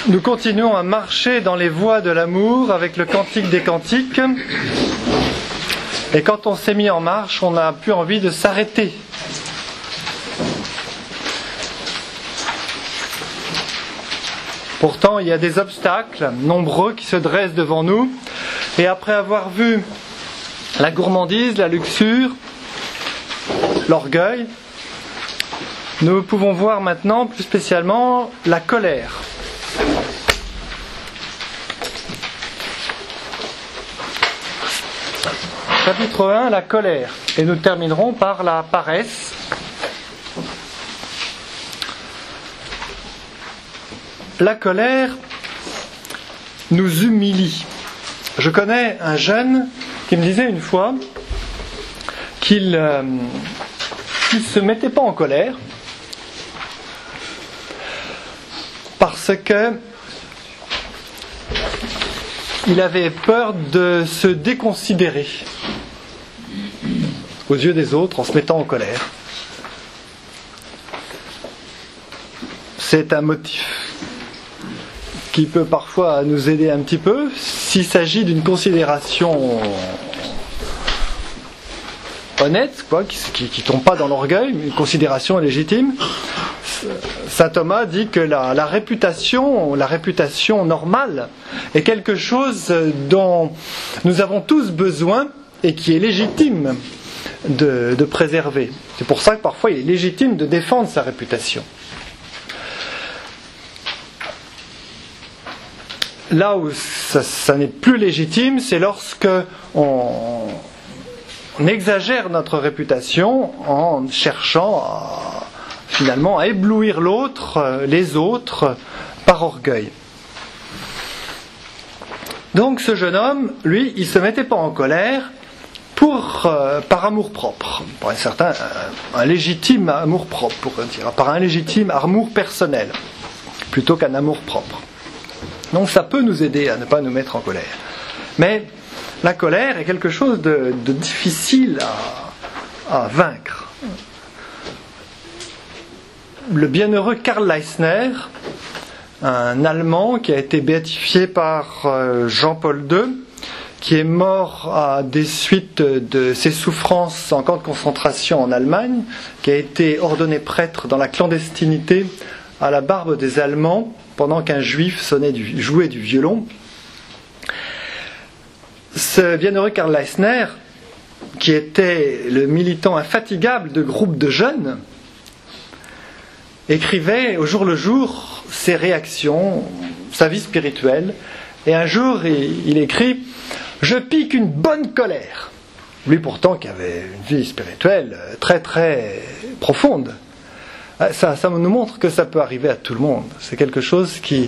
Nous continuons à marcher dans les voies de l'amour avec le Cantique des Cantiques. Et quand on s'est mis en marche, on n'a plus envie de s'arrêter. Pourtant, il y a des obstacles nombreux qui se dressent devant nous. Et après avoir vu la gourmandise, la luxure, l'orgueil, nous pouvons voir maintenant plus spécialement la colère. Chapitre 1, la colère. Et nous terminerons par la paresse. La colère nous humilie. Je connais un jeune qui me disait une fois qu'il ne se mettait pas en colère parce que il avait peur de se déconsidérer aux yeux des autres en se mettant en colère. C'est un motif qui peut parfois nous aider un petit peu s'il s'agit d'une considération honnête, qui tombe pas dans l'orgueil, une considération légitime. Saint Thomas dit que la réputation normale est quelque chose dont nous avons tous besoin et qui est légitime de préserver. C'est pour ça que parfois il est légitime de défendre sa réputation. Là où ça n'est plus légitime, c'est lorsque on exagère notre réputation en cherchant finalement à éblouir l'autre, les autres, par orgueil. Donc ce jeune homme, lui, il ne se mettait pas en colère par amour-propre, par un légitime amour-propre, pour dire, par un légitime amour personnel, plutôt qu'un amour-propre. Donc ça peut nous aider à ne pas nous mettre en colère. Mais la colère est quelque chose de difficile à vaincre. Le bienheureux Karl Leissner, un Allemand qui a été béatifié par Jean-Paul II, qui est mort à des suites de ses souffrances en camp de concentration en Allemagne, qui a été ordonné prêtre dans la clandestinité à la barbe des Allemands pendant qu'un juif jouait du violon. Ce bienheureux Karl Leissner, qui était le militant infatigable de groupes de jeunes, écrivait au jour le jour ses réactions, sa vie spirituelle, et un jour il écrit « Je pique une bonne colère ». Lui pourtant qui avait une vie spirituelle très très profonde. Ça nous montre que ça peut arriver à tout le monde. C'est quelque chose qui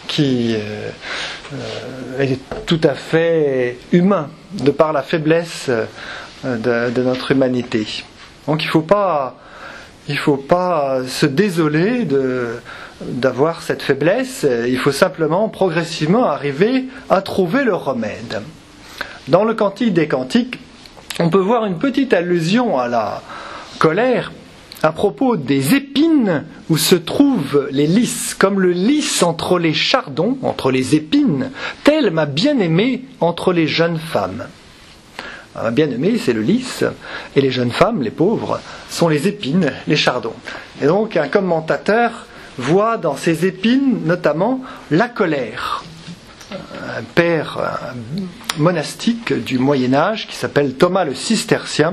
est tout à fait humain, de par la faiblesse de notre humanité. Donc il ne faut pas se désoler d'avoir cette faiblesse. Il faut simplement progressivement arriver à trouver le remède. Dans le Cantique des Cantiques, on peut voir une petite allusion à la colère à propos des épines où se trouvent les lys, comme le lys entre les chardons, entre les épines, tel ma bien-aimée entre les jeunes femmes. Ma bien-aimée, c'est le lys, et les jeunes femmes, les pauvres, sont les épines, les chardons. Et donc un commentateur voit dans ces épines notamment la colère. Un père monastique du Moyen-Âge qui s'appelle Thomas le Cistercien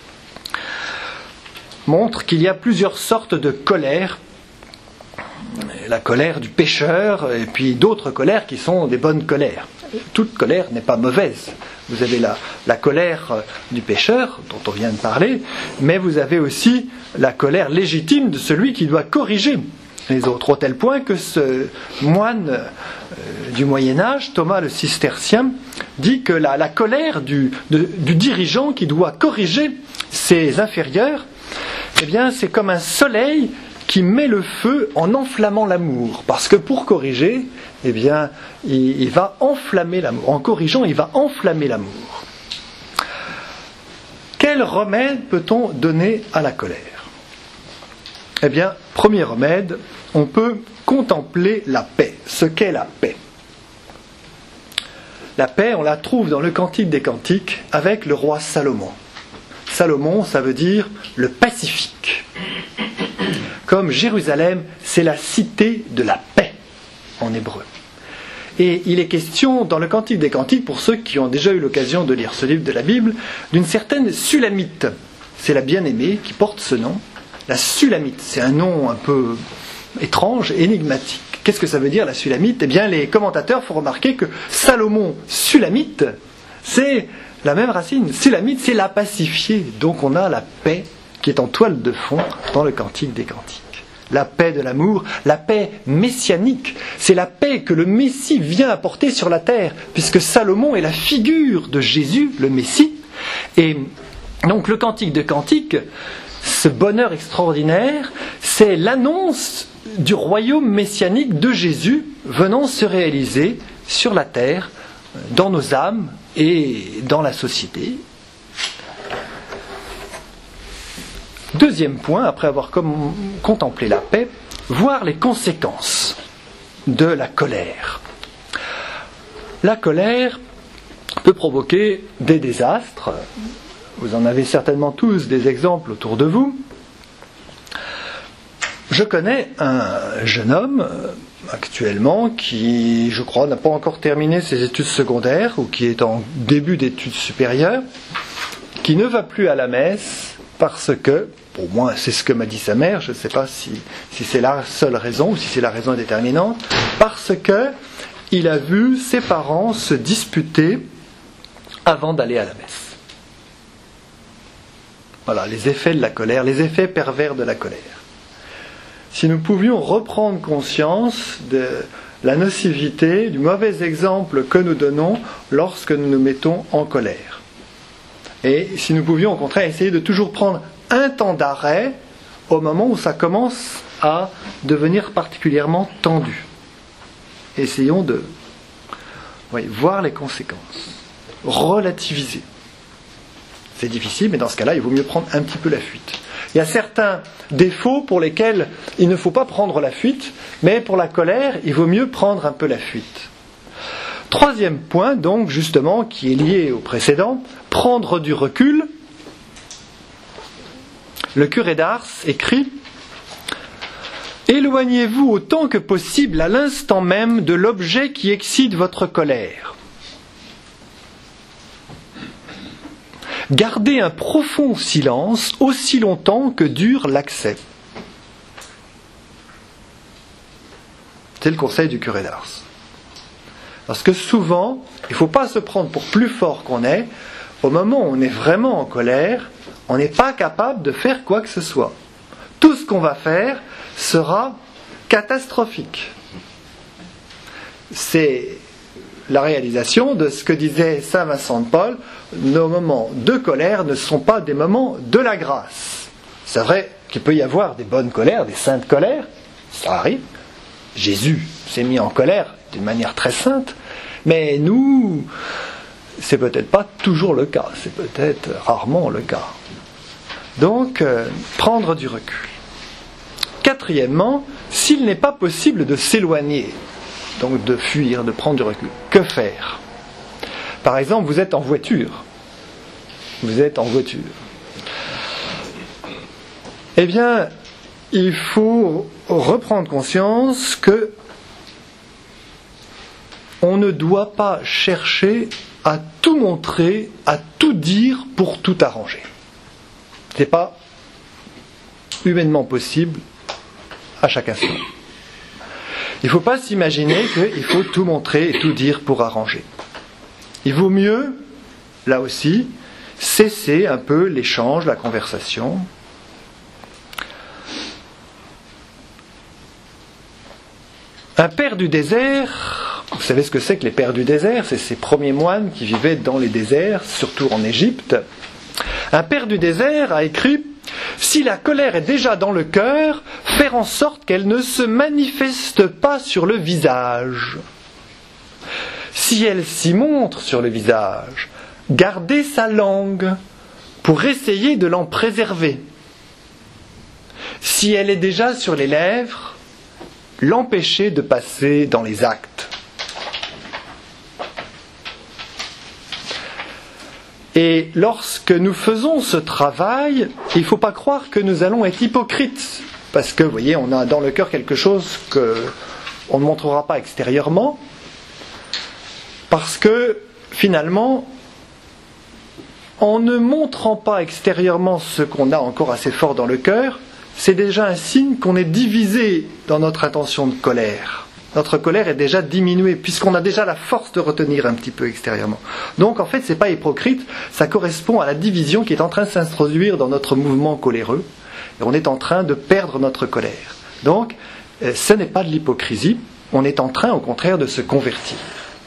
montre qu'il y a plusieurs sortes de colère. La colère du pécheur et puis d'autres colères qui sont des bonnes colères. Toute colère n'est pas mauvaise. Vous avez la colère du pécheur dont on vient de parler, mais vous avez aussi la colère légitime de celui qui doit corriger les autres, au tel point que ce moine du Moyen-Âge, Thomas le Cistercien, dit que la colère du dirigeant qui doit corriger ses inférieurs, eh bien, c'est comme un soleil qui met le feu en enflammant l'amour. Parce que pour corriger, eh bien, il va enflammer l'amour. En corrigeant, il va enflammer l'amour. Quel remède peut-on donner à la colère ? Eh bien, premier remède, on peut contempler la paix. Ce qu'est la paix. La paix, on la trouve dans le Cantique des Cantiques avec le roi Salomon. Salomon, ça veut dire le pacifique. Comme Jérusalem, c'est la cité de la paix en hébreu. Et il est question dans le Cantique des Cantiques, pour ceux qui ont déjà eu l'occasion de lire ce livre de la Bible, d'une certaine Sulamite. C'est la bien-aimée qui porte ce nom. La Sulamite, c'est un nom un peu étrange, énigmatique. Qu'est-ce que ça veut dire la Sulamite ? Eh bien, les commentateurs font remarquer que Salomon, Sulamite, c'est la même racine. Sulamite, c'est la pacifiée. Donc on a la paix qui est en toile de fond dans le Cantique des Cantiques. La paix de l'amour, la paix messianique. C'est la paix que le Messie vient apporter sur la terre, puisque Salomon est la figure de Jésus, le Messie. Et donc le Cantique des Cantiques, ce bonheur extraordinaire, c'est l'annonce du royaume messianique de Jésus venant se réaliser sur la terre, dans nos âmes et dans la société. Deuxième point, après avoir contemplé la paix, voir les conséquences de la colère. La colère peut provoquer des désastres. Vous en avez certainement tous des exemples autour de vous. Je connais un jeune homme actuellement qui, je crois, n'a pas encore terminé ses études secondaires ou qui est en début d'études supérieures, qui ne va plus à la messe parce que, pour moi c'est ce que m'a dit sa mère, je ne sais pas si c'est la seule raison ou si c'est la raison déterminante, parce que il a vu ses parents se disputer avant d'aller à la messe. Voilà, les effets de la colère, les effets pervers de la colère. Si nous pouvions reprendre conscience de la nocivité, du mauvais exemple que nous donnons lorsque nous nous mettons en colère. Et si nous pouvions au contraire essayer de toujours prendre un temps d'arrêt au moment où ça commence à devenir particulièrement tendu. Essayons de voir les conséquences, relativiser. C'est difficile, mais dans ce cas-là, il vaut mieux prendre un petit peu la fuite. Il y a certains défauts pour lesquels il ne faut pas prendre la fuite, mais pour la colère, il vaut mieux prendre un peu la fuite. Troisième point, donc, justement, qui est lié au précédent, prendre du recul. Le curé d'Ars écrit « Éloignez-vous autant que possible à l'instant même de l'objet qui excite votre colère. Gardez un profond silence aussi longtemps que dure l'accès. » C'est le conseil du curé d'Ars. Parce que souvent, il ne faut pas se prendre pour plus fort qu'on est. Au moment où on est vraiment en colère, on n'est pas capable de faire quoi que ce soit. Tout ce qu'on va faire sera catastrophique. C'est la réalisation de ce que disait saint Vincent de Paul, nos moments de colère ne sont pas des moments de la grâce. C'est vrai qu'il peut y avoir des bonnes colères, des saintes colères, ça arrive. Jésus s'est mis en colère d'une manière très sainte, mais nous, c'est peut-être pas toujours le cas, c'est peut-être rarement le cas. Donc, prendre du recul. Quatrièmement, s'il n'est pas possible de s'éloigner, donc de fuir, de prendre du recul, que faire ? Par exemple, vous êtes en voiture. Eh bien, il faut reprendre conscience que on ne doit pas chercher à tout montrer, à tout dire pour tout arranger. Ce n'est pas humainement possible à chaque instant. Il ne faut pas s'imaginer qu'il faut tout montrer et tout dire pour arranger. Il vaut mieux, là aussi, cesser un peu l'échange, la conversation. Un père du désert, vous savez ce que c'est que les pères du désert ? C'est ces premiers moines qui vivaient dans les déserts, surtout en Égypte. Un père du désert a écrit « Si la colère est déjà dans le cœur, faire en sorte qu'elle ne se manifeste pas sur le visage. Si elle s'y montre sur le visage, gardez sa langue pour essayer de l'en préserver. Si elle est déjà sur les lèvres, l'empêcher de passer dans les actes. Et lorsque nous faisons ce travail, il ne faut pas croire que nous allons être hypocrites. Parce que, vous voyez, on a dans le cœur quelque chose qu'on ne montrera pas extérieurement. Parce que, finalement, en ne montrant pas extérieurement ce qu'on a encore assez fort dans le cœur, c'est déjà un signe qu'on est divisé dans notre intention de colère. Notre colère est déjà diminuée, puisqu'on a déjà la force de retenir un petit peu extérieurement. Donc en fait, ce n'est pas hypocrite, ça correspond à la division qui est en train de s'introduire dans notre mouvement coléreux, et on est en train de perdre notre colère. Donc, ce n'est pas de l'hypocrisie, on est en train au contraire de se convertir.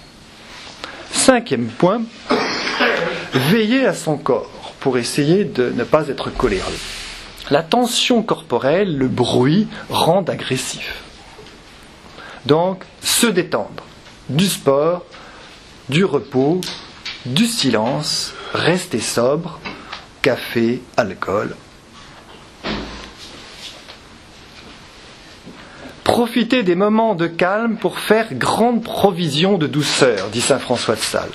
5e point, veiller à son corps pour essayer de ne pas être coléreux. La tension corporelle, le bruit, rendent agressif. Donc, se détendre. Du sport, du repos, du silence, rester sobre, café, alcool. Profitez des moments de calme pour faire grande provision de douceur, dit saint François de Sales.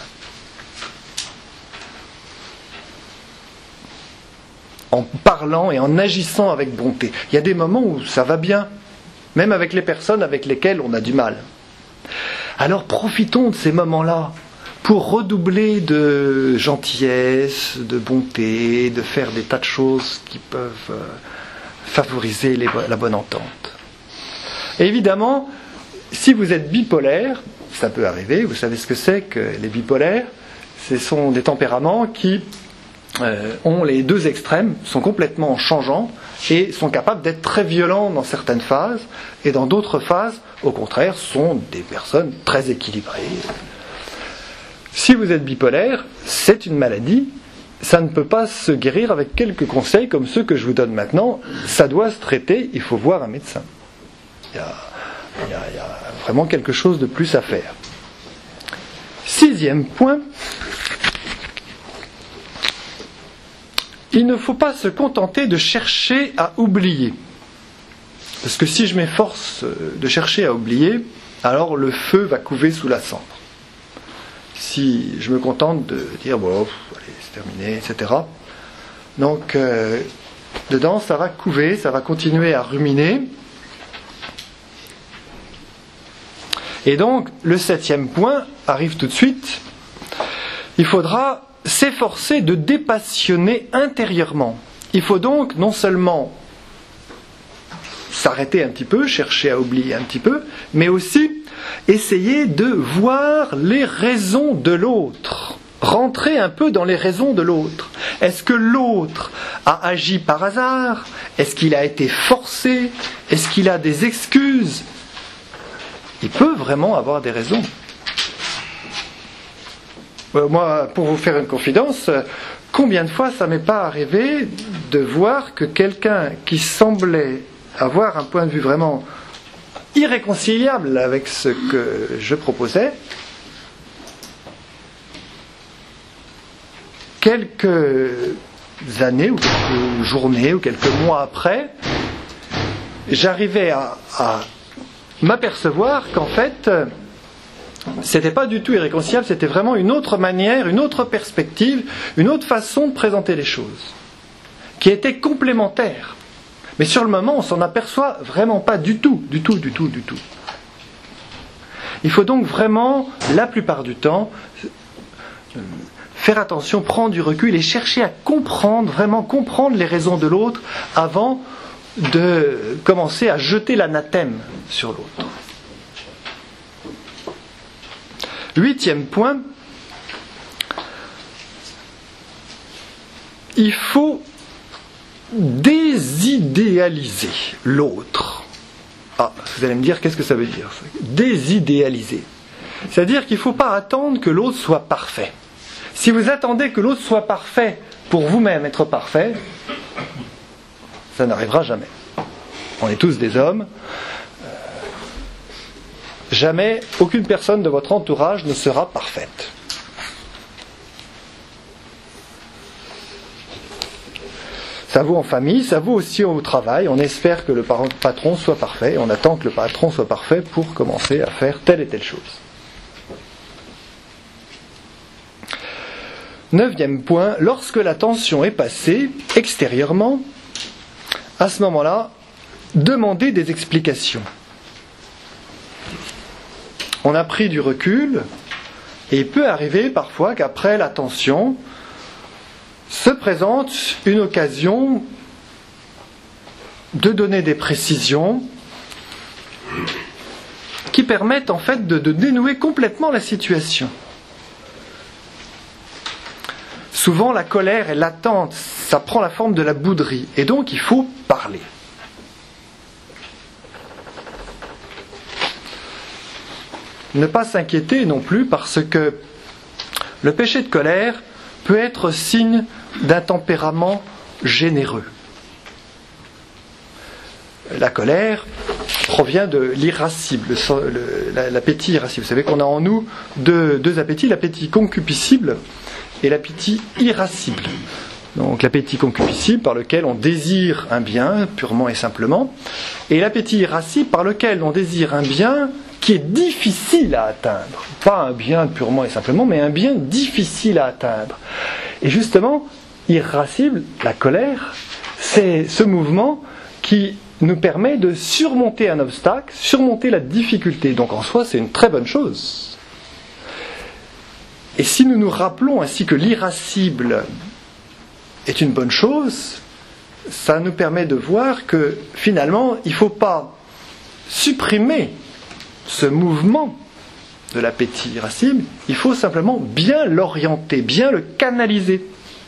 En parlant et en agissant avec bonté. Il y a des moments où ça va bien, même avec les personnes avec lesquelles on a du mal. Alors profitons de ces moments-là pour redoubler de gentillesse, de bonté, de faire des tas de choses qui peuvent favoriser la bonne entente. Et évidemment, si vous êtes bipolaire, ça peut arriver, vous savez ce que c'est que les bipolaires, ce sont des tempéraments qui ont les deux extrêmes, sont complètement changeants et sont capables d'être très violents dans certaines phases et dans d'autres phases, au contraire, sont des personnes très équilibrées. Si vous êtes bipolaire, c'est une maladie, ça ne peut pas se guérir avec quelques conseils comme ceux que je vous donne maintenant, ça doit se traiter, il faut voir un médecin. Il y a vraiment quelque chose de plus à faire. 6e point, il ne faut pas se contenter de chercher à oublier. Parce que si je m'efforce de chercher à oublier, alors le feu va couver sous la cendre. Si je me contente de dire, bon, allez, c'est terminé, etc. Donc, dedans, ça va couver, ça va continuer à ruminer. Et donc, le 7e point arrive tout de suite. Il faudra s'efforcer de dépassionner intérieurement. Il faut donc non seulement s'arrêter un petit peu, chercher à oublier un petit peu, mais aussi essayer de voir les raisons de l'autre. Rentrer un peu dans les raisons de l'autre. Est-ce que l'autre a agi par hasard ? Est-ce qu'il a été forcé ? Est-ce qu'il a des excuses ? Il peut vraiment avoir des raisons. Moi, pour vous faire une confidence, combien de fois ça m'est pas arrivé de voir que quelqu'un qui semblait avoir un point de vue vraiment irréconciliable avec ce que je proposais, quelques années ou quelques journées ou quelques mois après, j'arrivais à m'apercevoir qu'en fait, c'était pas du tout irréconciliable, c'était vraiment une autre manière, une autre perspective, une autre façon de présenter les choses, qui était complémentaire. Mais sur le moment, on s'en aperçoit vraiment pas du tout. Il faut donc vraiment, la plupart du temps, faire attention, prendre du recul et chercher à comprendre, vraiment comprendre les raisons de l'autre avant de commencer à jeter l'anathème sur l'autre. 8e point, il faut désidéaliser l'autre. Ah, vous allez me dire, qu'est-ce que ça veut dire ? Désidéaliser. C'est-à-dire qu'il ne faut pas attendre que l'autre soit parfait. Si vous attendez que l'autre soit parfait pour vous-même être parfait, ça n'arrivera jamais. On est tous des hommes. Jamais, aucune personne de votre entourage ne sera parfaite. Ça vaut en famille, ça vaut aussi au travail. On espère que le patron soit parfait, on attend que le patron soit parfait pour commencer à faire telle et telle chose. 9e point, lorsque la tension est passée extérieurement, à ce moment-là, demandez des explications. On a pris du recul et il peut arriver parfois qu'après la tension se présente une occasion de donner des précisions qui permettent en fait de dénouer complètement la situation. Souvent la colère est latente, ça prend la forme de la bouderie et donc il faut parler. Ne pas s'inquiéter non plus parce que le péché de colère peut être signe d'un tempérament généreux. La colère provient de l'irascible, l'appétit irascible. Vous savez qu'on a en nous deux appétits, l'appétit concupiscible et l'appétit irascible. Donc l'appétit concupiscible par lequel on désire un bien purement et simplement, et l'appétit irascible par lequel on désire un bien qui est difficile à atteindre. Pas un bien purement et simplement, mais un bien difficile à atteindre. Et justement, irascible, la colère, c'est ce mouvement qui nous permet de surmonter un obstacle, surmonter la difficulté. Donc en soi, c'est une très bonne chose. Et si nous nous rappelons ainsi que l'irascible est une bonne chose, ça nous permet de voir que finalement, il ne faut pas supprimer ce mouvement de l'appétit irascible, il faut simplement bien l'orienter, bien le canaliser.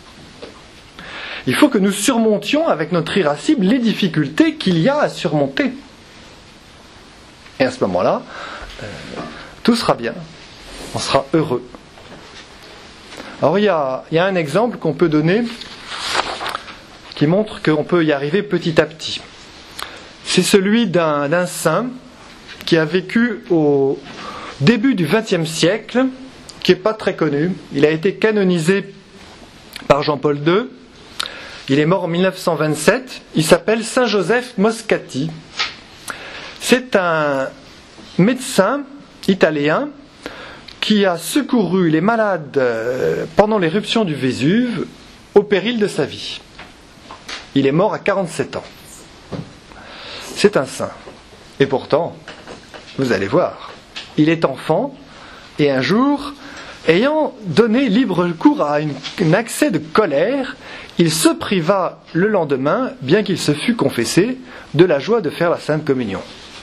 Il faut que nous surmontions avec notre irascible les difficultés qu'il y a à surmonter. Et à ce moment-là, tout sera bien, on sera heureux. Alors il y a un exemple qu'on peut donner qui montre qu'on peut y arriver petit à petit. C'est celui d'un saint qui a vécu au début du XXe siècle, qui n'est pas très connu. Il a été canonisé par Jean-Paul II. Il est mort en 1927. Il s'appelle Saint Joseph Moscati. C'est un médecin italien qui a secouru les malades pendant l'éruption du Vésuve au péril de sa vie. Il est mort à 47 ans. C'est un saint. Et pourtant, vous allez voir, il est enfant et un jour, ayant donné libre cours à un accès de colère, il se priva le lendemain, bien qu'il se fût confessé, de la joie de faire la Sainte Communion.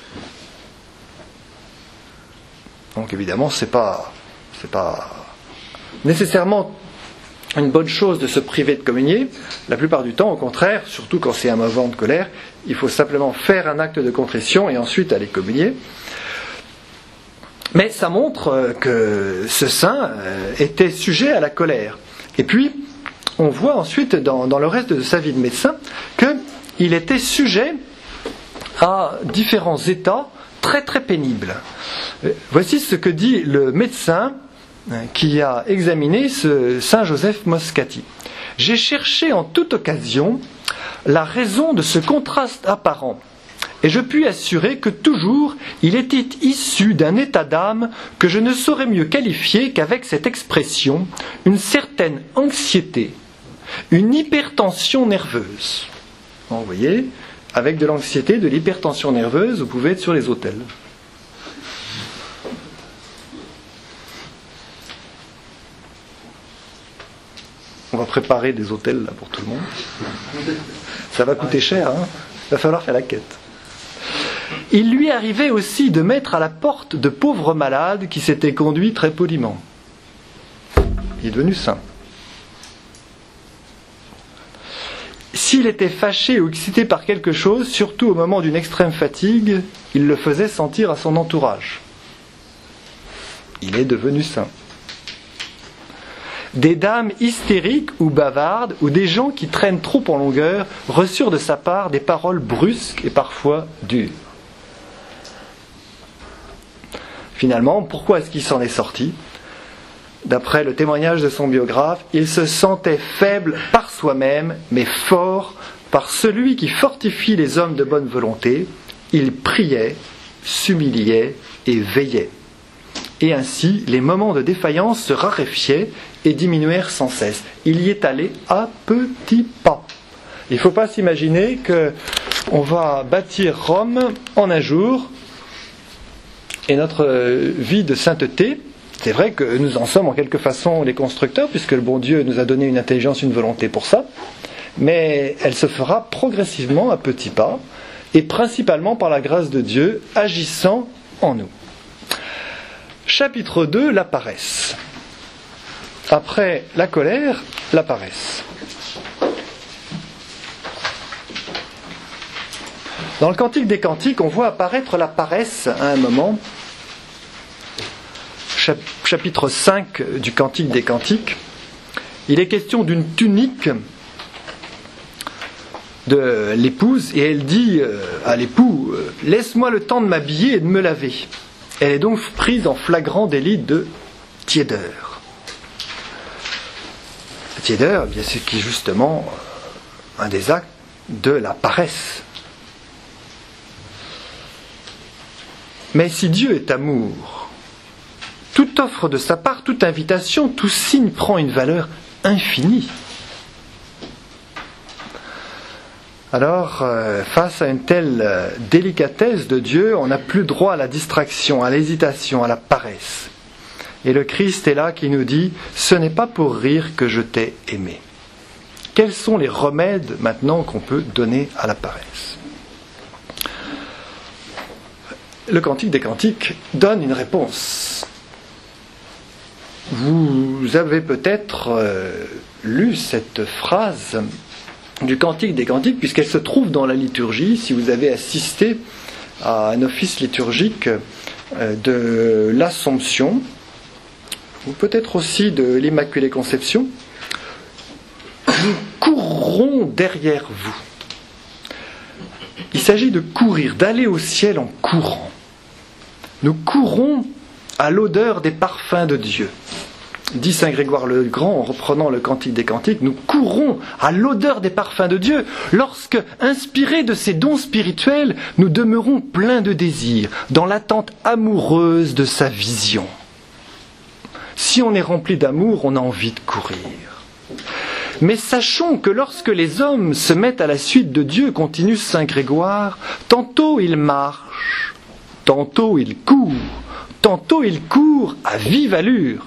Donc évidemment, c'est pas nécessairement une bonne chose de se priver de communier. La plupart du temps, au contraire, surtout quand c'est un moment de colère, il faut simplement faire un acte de contrition et ensuite aller communier. Mais ça montre que ce saint était sujet à la colère. Et puis, on voit ensuite dans le reste de sa vie de médecin qu'il était sujet à différents états très très pénibles. Voici ce que dit le médecin qui a examiné ce Saint Joseph Moscati. « J'ai cherché en toute occasion la raison de ce contraste apparent. Et je puis assurer que toujours il était issu d'un état d'âme que je ne saurais mieux qualifier qu'avec cette expression, une certaine anxiété, une hypertension nerveuse. » Vous voyez, avec de l'anxiété, de l'hypertension nerveuse, vous pouvez être sur les autels. On va préparer des autels là pour tout le monde. Ça va coûter cher, hein ? Il va falloir faire la quête. Il lui arrivait aussi de mettre à la porte de pauvres malades qui s'étaient conduits très poliment. Il est devenu saint. S'il était fâché ou excité par quelque chose, surtout au moment d'une extrême fatigue, il le faisait sentir à son entourage. Il est devenu saint. Des dames hystériques ou bavardes, ou des gens qui traînent trop en longueur, reçurent de sa part des paroles brusques et parfois dures. Finalement, pourquoi est-ce qu'il s'en est sorti ? D'après le témoignage de son biographe, il se sentait faible par soi-même, mais fort par celui qui fortifie les hommes de bonne volonté, il priait, s'humiliait et veillait. Et ainsi, les moments de défaillance se raréfiaient et diminuèrent sans cesse. Il y est allé à petits pas. Il ne faut pas s'imaginer qu'on va bâtir Rome en un jour, et notre vie de sainteté, c'est vrai que nous en sommes en quelque façon les constructeurs, puisque le bon Dieu nous a donné une intelligence, une volonté pour ça, mais elle se fera progressivement à petits pas, et principalement par la grâce de Dieu agissant en nous. Chapitre 2, la paresse. Après la colère, la paresse. Dans le Cantique des Cantiques, on voit apparaître la paresse à un moment. Chapitre 5 du Cantique des Cantiques. Il est question d'une tunique de l'épouse, et elle dit à l'époux « Laisse-moi le temps de m'habiller et de me laver ». Elle est donc prise en flagrant délit de tiédeur. La tiédeur, bien, c'est qui est justement un des actes de la paresse. Mais si Dieu est amour, toute offre de sa part, toute invitation, tout signe prend une valeur infinie. Alors, face à une telle délicatesse de Dieu, on n'a plus droit à la distraction, à l'hésitation, à la paresse. Et le Christ est là qui nous dit « Ce n'est pas pour rire que je t'ai aimé ». Quels sont les remèdes maintenant qu'on peut donner à la paresse ? Le Cantique des Cantiques donne une réponse. Vous avez peut-être lu cette phrase du Cantique des Cantiques, puisqu'elle se trouve dans la liturgie, si vous avez assisté à un office liturgique de l'Assomption, ou peut-être aussi de l'Immaculée Conception. Nous courrons derrière vous. Il s'agit de courir, d'aller au ciel en courant. Nous courons à l'odeur des parfums de Dieu. Dit saint Grégoire le Grand en reprenant le Cantique des Cantiques, nous courons à l'odeur des parfums de Dieu lorsque, inspirés de ces dons spirituels, nous demeurons pleins de désirs, dans l'attente amoureuse de sa vision. Si on est rempli d'amour, on a envie de courir. Mais sachons que lorsque les hommes se mettent à la suite de Dieu, continue saint Grégoire, tantôt ils marchent, tantôt ils courent à vive allure.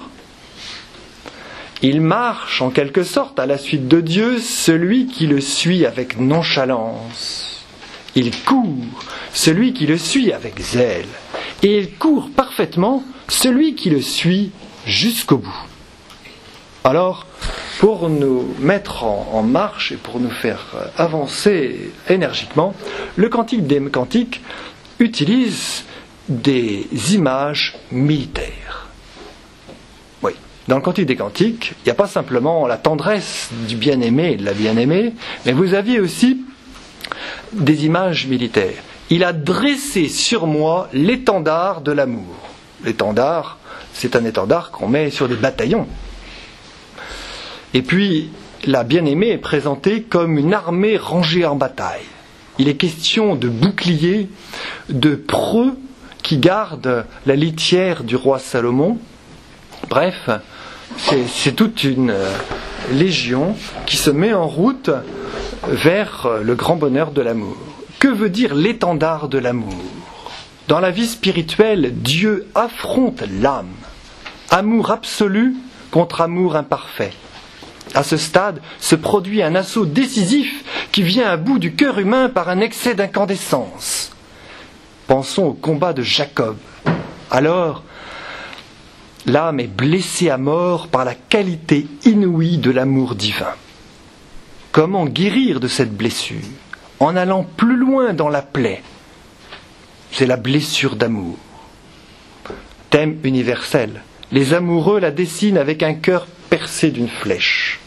Il marche en quelque sorte à la suite de Dieu, celui qui le suit avec nonchalance. Il court, celui qui le suit avec zèle. Et il court parfaitement, celui qui le suit jusqu'au bout. Alors, pour nous mettre en marche et pour nous faire avancer énergiquement, le Cantique des Cantiques utilise des images militaires. Oui, dans le Cantique des Cantiques, il n'y a pas simplement la tendresse du bien-aimé et de la bien-aimée, mais vous aviez aussi des images militaires. Il a dressé sur moi l'étendard de l'amour. L'étendard, c'est un étendard qu'on met sur des bataillons. Et puis, la bien-aimée est présentée comme une armée rangée en bataille. Il est question de boucliers, de preux qui gardent la litière du roi Salomon. Bref, c'est toute une légion qui se met en route vers le grand bonheur de l'amour. Que veut dire l'étendard de l'amour ? Dans la vie spirituelle, Dieu affronte l'âme. Amour absolu contre amour imparfait. À ce stade se produit un assaut décisif qui vient à bout du cœur humain par un excès d'incandescence. Pensons au combat de Jacob. Alors, l'âme est blessée à mort par la qualité inouïe de l'amour divin. Comment guérir de cette blessure ? En allant plus loin dans la plaie. C'est la blessure d'amour. Thème universel. Les amoureux la dessinent avec un cœur percé d'une flèche.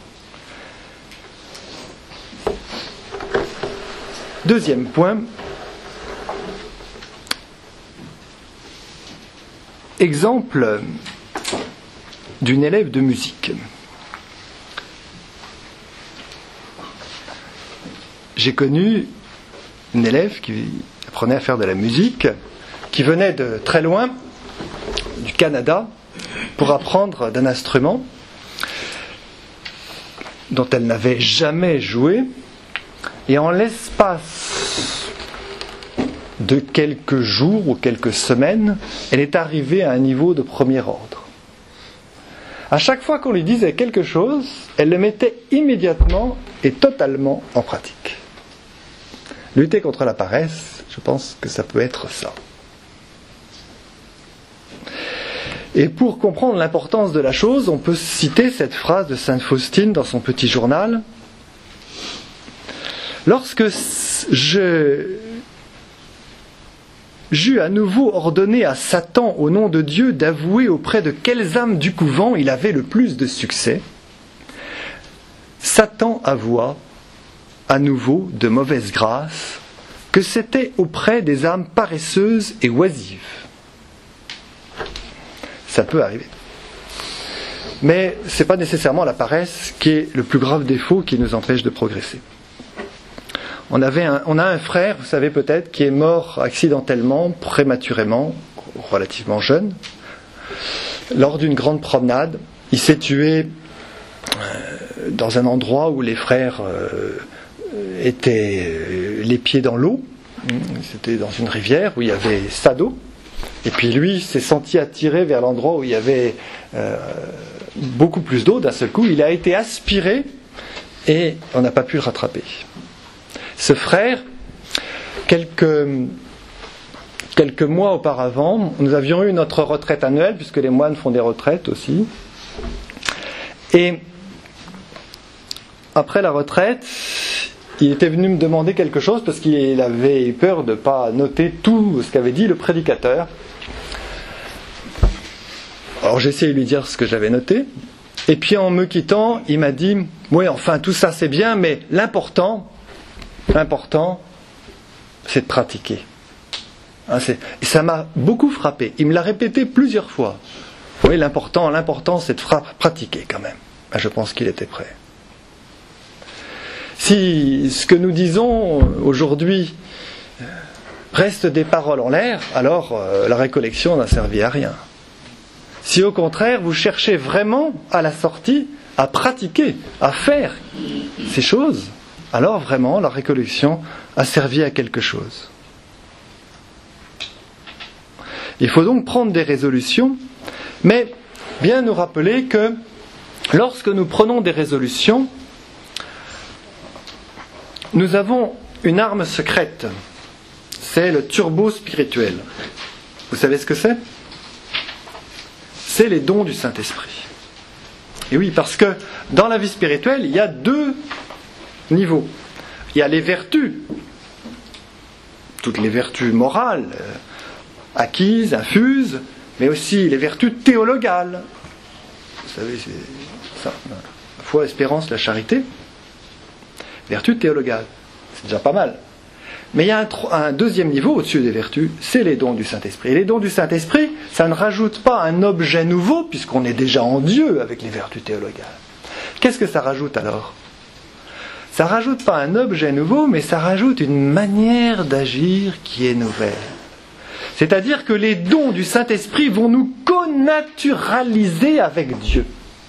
Deuxième point. Exemple d'une élève de musique. j'ai connu une élève qui apprenait à faire de la musique, qui venait de très loin, du Canada, pour apprendre d'un instrument dont elle n'avait jamais joué, et en l'espace de quelques jours ou quelques semaines, elle est arrivée à un niveau de premier ordre. À chaque fois qu'on lui disait quelque chose, elle le mettait immédiatement et totalement en pratique. Lutter contre la paresse, je pense que ça peut être ça. Et pour comprendre l'importance de la chose, on peut citer cette phrase de sainte Faustine dans son petit journal. Lorsque j'eus à nouveau ordonné à Satan, au nom de Dieu, d'avouer auprès de quelles âmes du couvent il avait le plus de succès, Satan avoua, à nouveau de mauvaise grâce, que c'était auprès des âmes paresseuses et oisives. Ça peut arriver. Mais ce n'est pas nécessairement la paresse qui est le plus grave défaut qui nous empêche de progresser. On a un frère, vous savez peut-être, qui est mort accidentellement, prématurément, relativement jeune, lors d'une grande promenade. Il s'est tué dans un endroit où les frères étaient les pieds dans l'eau. C'était dans une rivière où il y avait ça d'eau. Et puis lui s'est senti attiré vers l'endroit où il y avait beaucoup plus d'eau. D'un seul coup, il a été aspiré et on n'a pas pu le rattraper. Ce frère, quelques mois auparavant, nous avions eu notre retraite annuelle, puisque les moines font des retraites aussi. Et après la retraite, il était venu me demander quelque chose, parce qu'il avait eu peur de ne pas noter tout ce qu'avait dit le prédicateur. Alors j'ai essayé de lui dire ce que j'avais noté. Et puis en me quittant, il m'a dit « Oui, enfin tout ça c'est bien, mais l'important, c'est de pratiquer. » Et ça m'a beaucoup frappé. Il me l'a répété plusieurs fois. Oui, l'important, c'est de pratiquer quand même. Je pense qu'il était prêt. Si ce que nous disons aujourd'hui reste des paroles en l'air, alors la récollection n'a servi à rien. Si au contraire, vous cherchez vraiment à la sortie, à pratiquer, à faire ces choses, alors vraiment la récollection a servi à quelque chose. Il faut donc prendre des résolutions, mais bien nous rappeler que lorsque nous prenons des résolutions, nous avons une arme secrète, c'est le turbo spirituel. Vous savez ce que c'est ? C'est les dons du Saint-Esprit. Et oui, parce que dans la vie spirituelle, il y a deux niveaux. Il y a les vertus, toutes les vertus morales, acquises, infuses, mais aussi les vertus théologales. Vous savez, c'est ça, la foi, l'espérance, la charité. Vertus théologales, c'est déjà pas mal. Mais il y a un deuxième niveau au-dessus des vertus, c'est les dons du Saint-Esprit. Et les dons du Saint-Esprit, ça ne rajoute pas un objet nouveau, puisqu'on est déjà en Dieu avec les vertus théologales. Qu'est-ce que ça rajoute alors ? Ça ne rajoute pas un objet nouveau, mais ça rajoute une manière d'agir qui est nouvelle. C'est-à-dire que les dons du Saint-Esprit vont nous connaturaliser avec Dieu.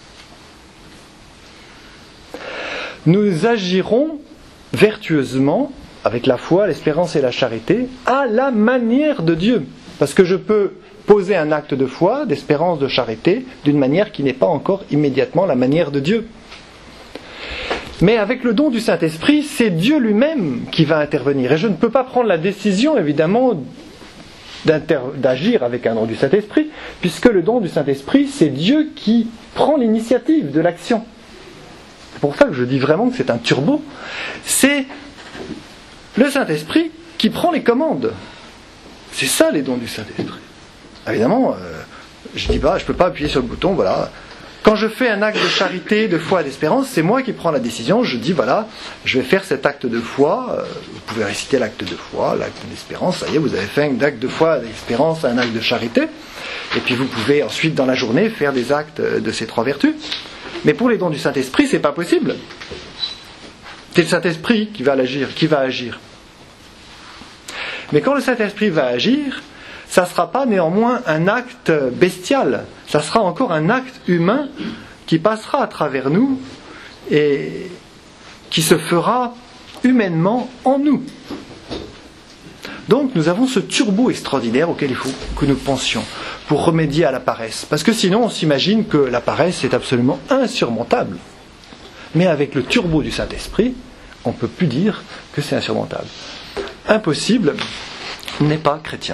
Nous agirons vertueusement, avec la foi, l'espérance et la charité, à la manière de Dieu. Parce que je peux poser un acte de foi, d'espérance, de charité, d'une manière qui n'est pas encore immédiatement la manière de Dieu. Mais avec le don du Saint-Esprit, c'est Dieu lui-même qui va intervenir. Et je ne peux pas prendre la décision, évidemment, d'agir avec un don du Saint-Esprit, puisque le don du Saint-Esprit, c'est Dieu qui prend l'initiative de l'action. C'est pour ça que je dis vraiment que c'est un turbo. C'est le Saint-Esprit qui prend les commandes. C'est ça les dons du Saint-Esprit. Évidemment, je dis pas, je ne peux pas appuyer sur le bouton, voilà. Quand je fais un acte de charité, de foi et d'espérance, c'est moi qui prends la décision. Je dis, voilà, je vais faire cet acte de foi. Vous pouvez réciter l'acte de foi, l'acte d'espérance. Ça y est, vous avez fait un acte de foi, d'espérance, un acte de charité. Et puis vous pouvez ensuite, dans la journée, faire des actes de ces trois vertus. Mais pour les dons du Saint-Esprit, c'est pas possible. C'est le Saint-Esprit qui va agir. Mais quand le Saint-Esprit va agir, ça ne sera pas néanmoins un acte bestial, ça sera encore un acte humain qui passera à travers nous et qui se fera humainement en nous. Donc nous avons ce turbo extraordinaire auquel il faut que nous pensions pour remédier à la paresse. Parce que sinon on s'imagine que la paresse est absolument insurmontable. Mais avec le turbo du Saint-Esprit, on ne peut plus dire que c'est insurmontable. Impossible n'est pas chrétien.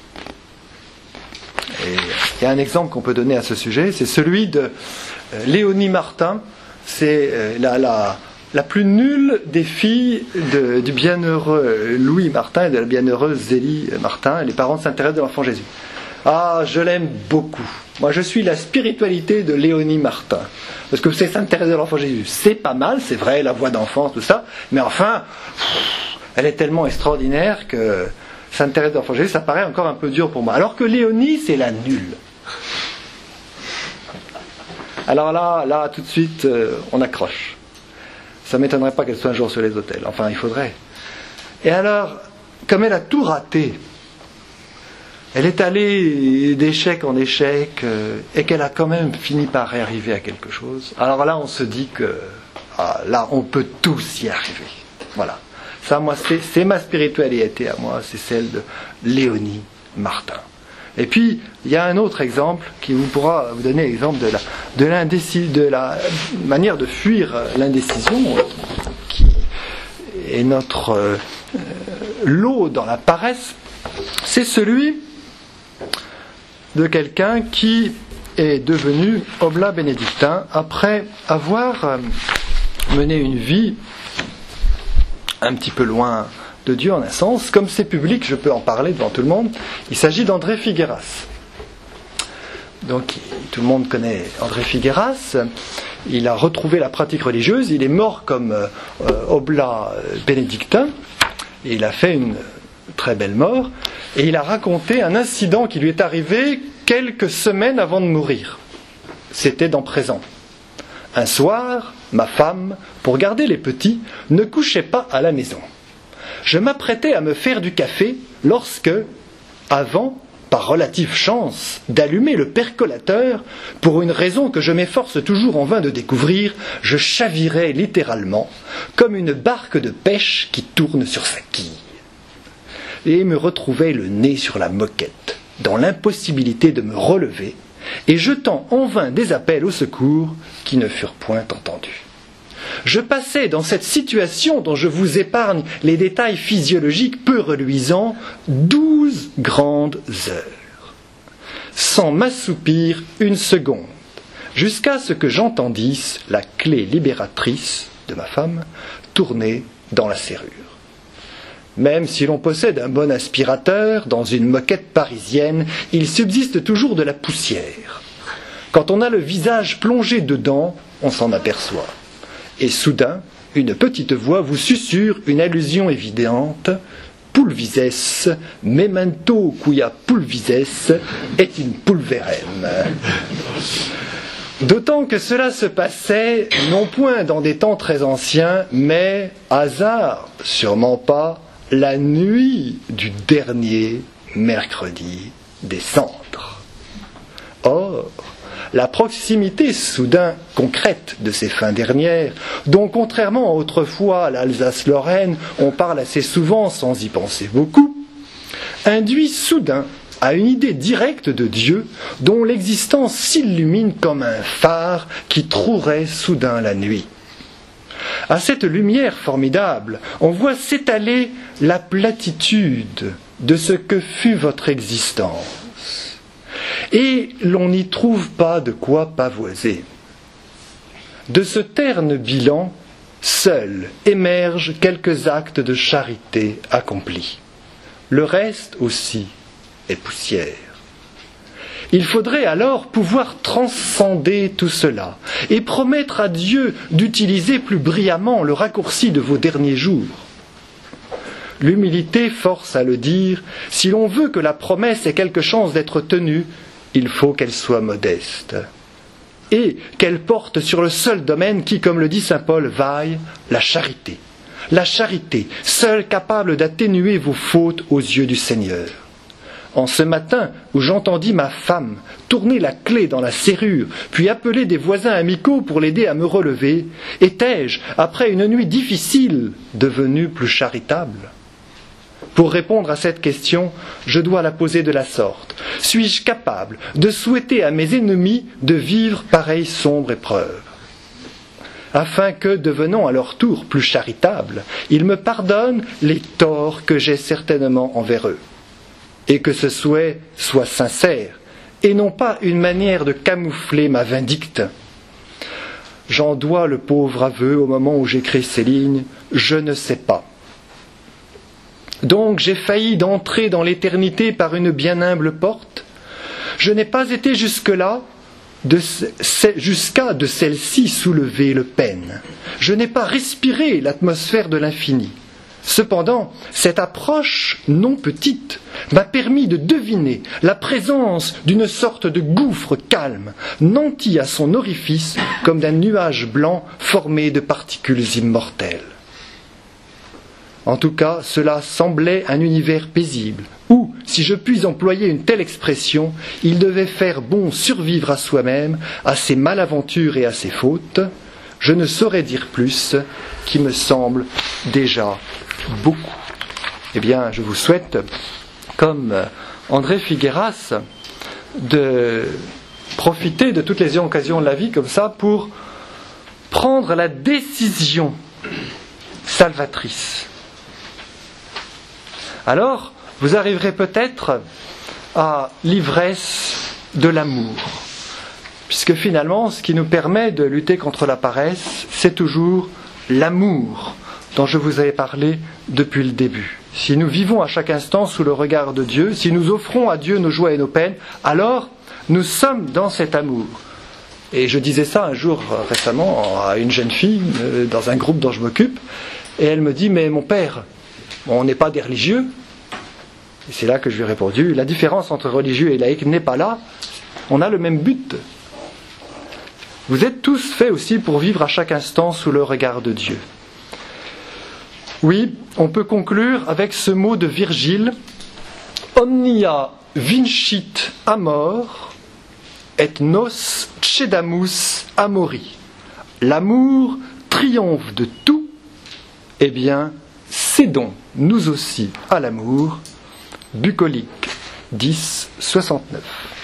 Et il y a un exemple qu'on peut donner à ce sujet, c'est celui de Léonie Martin. C'est la plus nulle des filles du bienheureux Louis Martin et de la bienheureuse Zélie Martin, les parents de Sainte Thérèse de l'Enfant Jésus. Ah, je l'aime beaucoup. Moi, je suis la spiritualité de Léonie Martin. Parce que c'est Sainte Thérèse de l'Enfant Jésus. C'est pas mal, c'est vrai, la voix d'enfance, tout ça. Mais enfin, elle est tellement extraordinaire que Sainte Thérèse de l'Enfant Jésus, ça paraît encore un peu dur pour moi. Alors que Léonie, c'est la nulle. Alors là, tout de suite, on accroche. Ça ne m'étonnerait pas qu'elle soit un jour sur les autels. Enfin, il faudrait. Et alors, comme elle a tout raté, elle est allée d'échec en échec, et qu'elle a quand même fini par y arriver à quelque chose. Alors là, on se dit que là, on peut tous y arriver. Voilà. Ça, moi, c'est ma spiritualité à moi, c'est celle de Léonie Martin. Et puis, il y a un autre exemple qui pourra vous donner l'exemple de la manière de fuir l'indécision, qui est notre lot dans la paresse. C'est celui de quelqu'un qui est devenu oblat bénédictin après avoir mené une vie un petit peu loin de Dieu en un sens. Comme c'est public, je peux en parler devant tout le monde. Il s'agit d'André Figueras. Donc tout le monde connaît André Figueras. Il a retrouvé la pratique religieuse. Il est mort comme oblat bénédictin. Et il a fait une très belle mort. Et il a raconté un incident qui lui est arrivé quelques semaines avant de mourir. C'était dans Présent. Un soir, ma femme, pour garder les petits, ne couchait pas à la maison. Je m'apprêtais à me faire du café lorsque, avant, par relative chance, d'allumer le percolateur, pour une raison que je m'efforce toujours en vain de découvrir, je chavirais littéralement, comme une barque de pêche qui tourne sur sa quille. Et me retrouvais le nez sur la moquette, dans l'impossibilité de me relever, et jetant en vain des appels au secours qui ne furent point entendus. Je passais dans cette situation dont je vous épargne les détails physiologiques peu reluisants 12 grandes heures, sans m'assoupir une seconde, jusqu'à ce que j'entendisse la clé libératrice de ma femme tourner dans la serrure. Même si l'on possède un bon aspirateur, dans une moquette parisienne, il subsiste toujours de la poussière. Quand on a le visage plongé dedans, on s'en aperçoit. Et soudain, une petite voix vous susurre une allusion évidente. Pulvises, memento quia pulvises, et in pulverem. D'autant que cela se passait, non point dans des temps très anciens, mais, hasard, sûrement pas, la nuit du dernier mercredi des cendres. Or, la proximité soudain concrète de ces fins dernières, dont contrairement à autrefois l'Alsace-Lorraine, on parle assez souvent sans y penser beaucoup, induit soudain à une idée directe de Dieu dont l'existence s'illumine comme un phare qui trouerait soudain la nuit. À cette lumière formidable, on voit s'étaler la platitude de ce que fut votre existence. Et l'on n'y trouve pas de quoi pavoiser. De ce terne bilan, seuls émergent quelques actes de charité accomplis. Le reste aussi est poussière. Il faudrait alors pouvoir transcender tout cela et promettre à Dieu d'utiliser plus brillamment le raccourci de vos derniers jours. L'humilité force à le dire, si l'on veut que la promesse ait quelque chance d'être tenue, il faut qu'elle soit modeste et qu'elle porte sur le seul domaine qui, comme le dit saint Paul, vaille la charité. la charité, seule capable d'atténuer vos fautes aux yeux du Seigneur. En ce matin où j'entendis ma femme tourner la clé dans la serrure, puis appeler des voisins amicaux pour l'aider à me relever, étais-je, après une nuit difficile, devenu plus charitable ? Pour répondre à cette question, je dois la poser de la sorte. Suis-je capable de souhaiter à mes ennemis de vivre pareille sombre épreuve ? Afin que, devenant à leur tour plus charitables, ils me pardonnent les torts que j'ai certainement envers eux. Et que ce souhait soit sincère, et non pas une manière de camoufler ma vindicte. J'en dois le pauvre aveu au moment où j'écris ces lignes, je ne sais pas. Donc j'ai failli d'entrer dans l'éternité par une bien humble porte. Je n'ai pas été jusque-là, jusqu'à de celle-ci soulever le peine. Je n'ai pas respiré l'atmosphère de l'infini. Cependant, cette approche non petite m'a permis de deviner la présence d'une sorte de gouffre calme, nanti à son orifice comme d'un nuage blanc formé de particules immortelles. En tout cas, cela semblait un univers paisible, où, si je puis employer une telle expression, il devait faire bon survivre à soi-même, à ses malaventures et à ses fautes. Je ne saurais dire plus, qui me semble déjà beaucoup. Eh bien, je vous souhaite, comme André Figueras, de profiter de toutes les occasions de la vie comme ça pour prendre la décision salvatrice. Alors, vous arriverez peut-être à l'ivresse de l'amour, puisque finalement, ce qui nous permet de lutter contre la paresse, c'est toujours l'amour dont je vous avais parlé depuis le début. Si nous vivons à chaque instant sous le regard de Dieu, si nous offrons à Dieu nos joies et nos peines, alors nous sommes dans cet amour. Et je disais ça un jour récemment à une jeune fille dans un groupe dont je m'occupe, et elle me dit « Mais mon père, on n'est pas des religieux ?» Et c'est là que je lui ai répondu « La différence entre religieux et laïc n'est pas là, on a le même but. Vous êtes tous faits aussi pour vivre à chaque instant sous le regard de Dieu. » Oui, on peut conclure avec ce mot de Virgile « Omnia vincit amor et nos cedamus amori ». L'amour triomphe de tout, eh bien, cédons nous aussi à l'amour. Bucolique 10, 69.